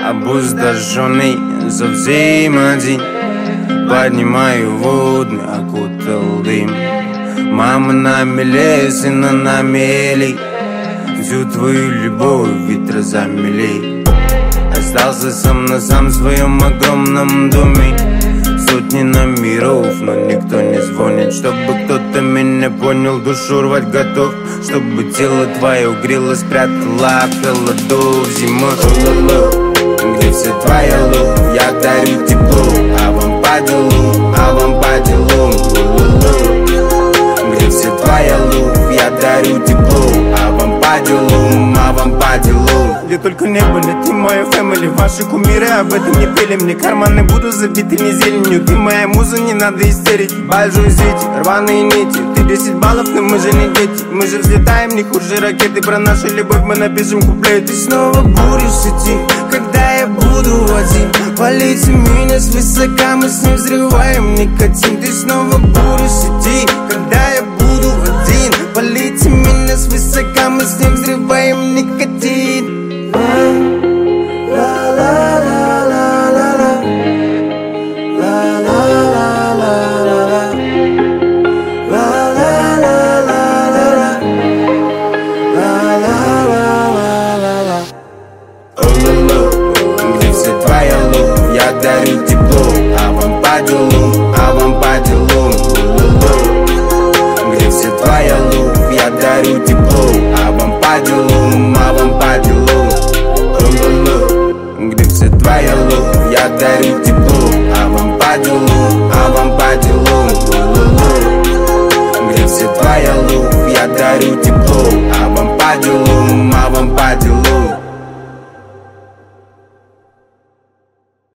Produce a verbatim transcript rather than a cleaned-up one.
обуздоженный, совсем один. Поднимаю водный, окутал дым. Мама на мели, сына на мели. Всю твою любовь ветра замели. Остался сам на сам в своем огромном доме. Сотни номеров, но никто не звонит. Чтобы кто-то меня понял, душу рвать готов. Чтобы тело твое грело, спрятала от холодов зимой. Где все твоя любовь? Я дарю тепло, а вам по делу, а вам по делу. Где все твоя любовь? Я дарю тепло, а вам по делу, а вам по делу. Где только не были, ты моя фэмили. Ваши кумиры об этом не пели. Мне карманы будут забиты не зеленью. Ты моя муза, не надо истерить. Большой сети, рваные нити. Ты десять баллов, но мы же не дети. Мы же взлетаем не хуже ракеты. Про нашу любовь мы напишем куплет. Ты снова будешь идти, когда я буду один. Полите меня свысока, мы с ним взрываем никотин. Ты снова будешь идти, когда я буду один. Полите меня свысока, мы с ним взрываем никотин. Где все твоя любовь? Я дарю тепло, а вам по делу, а вам по делу. Где все твоя любовь? Я дарю тепло, а вам по делу, а вам по делу. Где все твоя любовь? Я дарю тепло.